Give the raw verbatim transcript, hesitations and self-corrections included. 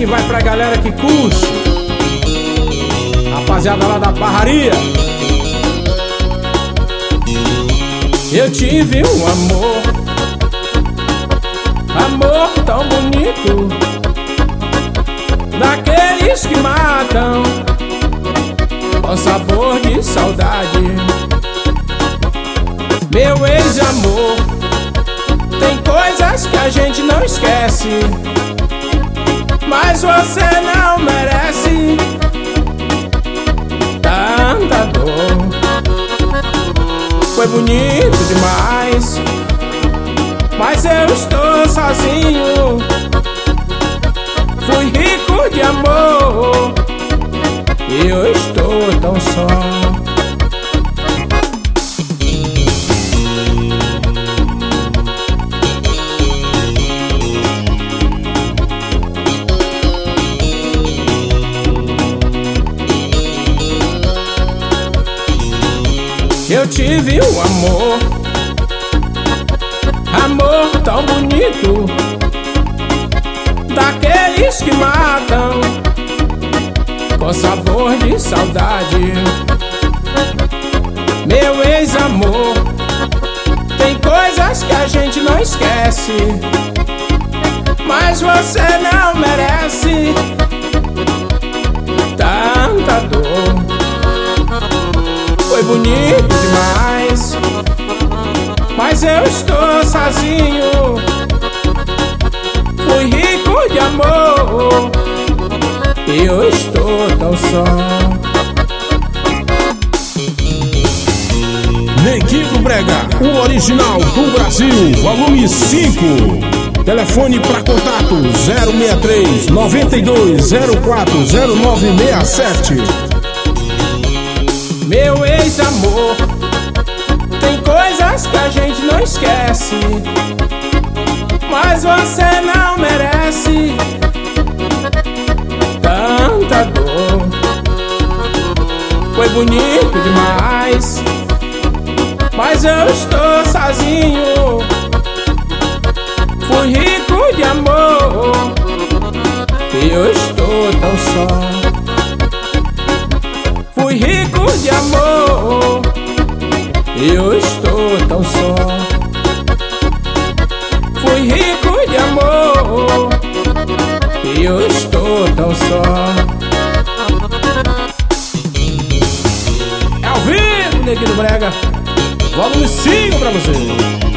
que vai pra galera que curte, rapaziada lá da Barraria. Eu tive um amor, amor tão bonito, daqueles que matam com sabor de saudade. Meu ex-amor, tem coisas que a gente não esquece, mas você não merece tanta dor. Foi bonito demais, mas eu estou sozinho. Fui rico de amor e eu estou tão só. Eu tive um amor, amor tão bonito, daqueles que matam com sabor de saudade. Meu ex-amor, tem coisas que a gente não esquece, mas você não merece tanta dor. Foi bonito demais, mas eu estou sozinho. Fui rico de amor e eu estou tão só. Neguinho Brega, o original do Brasil, volume cinco. Telefone para contato zero seis três, nove dois zero quatro zero nove seis sete. Meu ex-amor, tem coisas que a gente não esquece, mas você não merece tanta dor. Foi bonito demais, mas eu estou sozinho. Fui rico de amor e eu estou tão só. Fui rico de amor e eu estou tão só. Fui rico de amor e eu estou tão só. É ao vivo, Neguinho Brega, volume cinco pra você.